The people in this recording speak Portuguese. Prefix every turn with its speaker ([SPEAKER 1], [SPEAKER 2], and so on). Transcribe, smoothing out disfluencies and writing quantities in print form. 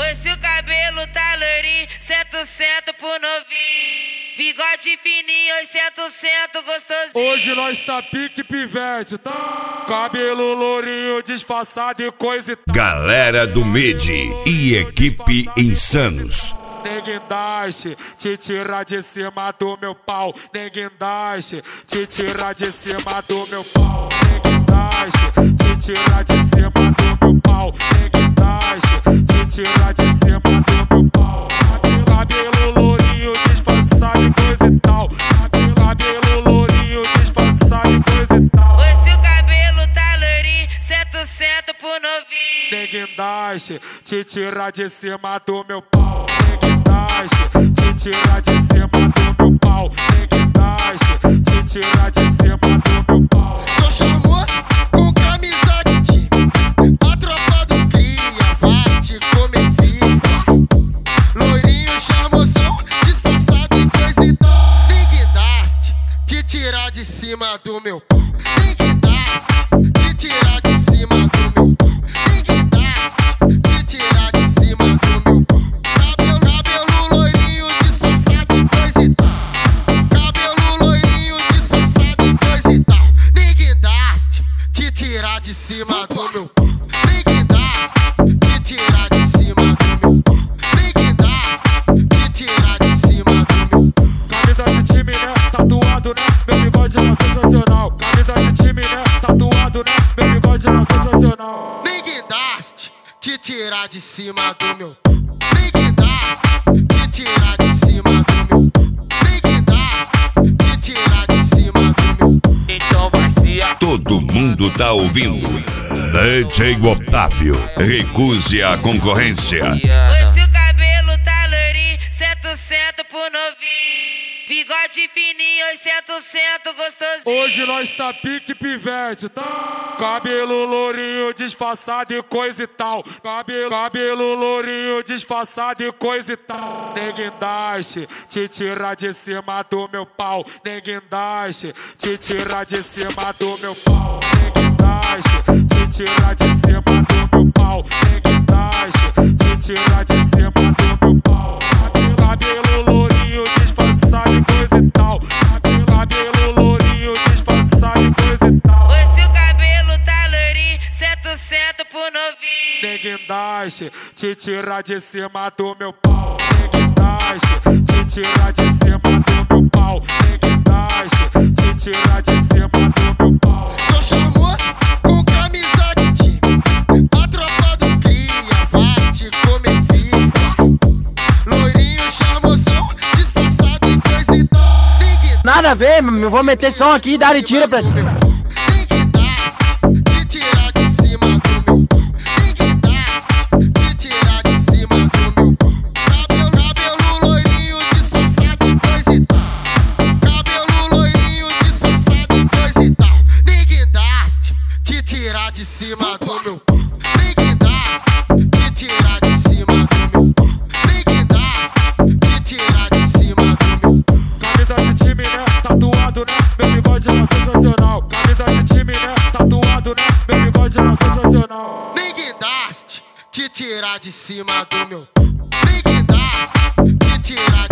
[SPEAKER 1] Oi, se o cabelo tá loirinho, sento pro novinho. Bigode fininho, 800 gostosinho.
[SPEAKER 2] Hoje nós tá pique pivete, tá? Cabelo lourinho, disfarçado e coisa e tal.
[SPEAKER 3] Galera do Midi e equipe Insanos.
[SPEAKER 2] Neguindaste, te tirar de cima do meu pau. Neguindaste, te tirar de cima do meu pau. Neguindaste, te tirar de cima do meu pau. Neguindaste, te tirar de cima do meu pau. Cabelo lourinho, disfarçado e coisa e tal. Cabelo lourinho, disfarçado e coisa e tal.
[SPEAKER 1] Oi, se o cabelo tá loirinho, sento pro novinho.
[SPEAKER 2] Neguindaste, te tirar de cima do meu pau. Neguindaste, te tirar de cima do meu pau. Neguindaste, te tirar de cima do meu pau.
[SPEAKER 4] Tô chamoso com camisa de time. A tropa do cria vai te comer filho. Loirinho chamosão, disfarçado e coisa e tal. Neguindaste, te tirar de cima do meu pau. Neguindaste, te tirar de cima do meu pau. Neguindaste, te tirar de cima do meu pau. Cabelo loirinho, disfarçado e coisa e tal. Cabelo loirinho, disfarçado e coisa e tal. Neguindaste, te tirar de cima do meu pau. Neguindaste, te tirar de cima do meu pau. Neguindaste, te tirar de cima do meu pau.
[SPEAKER 2] Camisa de time, né? Tatuado, né? Meu bigode tá sensacional. Camisa de time, né? Tatuado, né? Meu bigode tá sensacional.
[SPEAKER 4] Neguindaste, te tirar de cima do meu pau. Neguindaste, te tirar de cima do meu pau. Neguindaste, te tirar de cima do meu pau.
[SPEAKER 1] Então vai se a...
[SPEAKER 3] Todo mundo tá ouvindo. DJ Otávio, recuse a concorrência.
[SPEAKER 1] Oi, se o cabelo tá loirinho, sento pro novinho. Bigode fininho, 800 gostosinho.
[SPEAKER 2] Hoje nós tá pique pivete, tá? Cabelo lourinho, disfarçado e coisa e tal. Cabelo lourinho, disfarçado e coisa e tal. Neguindaste, te tirar de cima do meu pau. Neguindaste, te tirar de cima do meu pau. Neguindaste, te tirar de cima do meu pau. Neguindaste, te tirar de cima do meu pau. Cabelo lourinho, disfarçado e coisa e tal. Cabelo lourinho, disfarçado e coisa e tal.
[SPEAKER 1] Oi, se o cabelo tá loirinho, sento pro novinho.
[SPEAKER 2] Neguindaste, te tirar de cima do meu pau. Neguindaste, te tirar de cima do meu pau. Neguindaste, te tirar de cima do meu pau.
[SPEAKER 4] Tô chamoso com camisa de time. A tropa do cria vai te comer filho. Loirinho chamosão, disfarçado e coisa e tal. Neguindaste,
[SPEAKER 5] Nada a ver, eu vou meter som aqui e dar e tira pra cima.
[SPEAKER 4] neguindaste, te tirar de cima do meu pau. Neguindaste, te tirar de cima do meu pau. Cabelo loirinho, disfarçado e coisa e tal. Cabelo loirinho, disfarçado e coisa e tal. Neguindaste, te tirar de cima do meu pau. Neguindaste, te tirar de cima do meu pau. Neguindaste, te tirar de cima do meu pau.
[SPEAKER 2] Camisa de time, né? Tatuado, né? Meu bigode tá sensacional. Camisa de time, né? Tatuado, né? Meu bigode tá sensacional.
[SPEAKER 4] Neguindaste, te tirar de cima do meu pau. Neguindaste, te tirar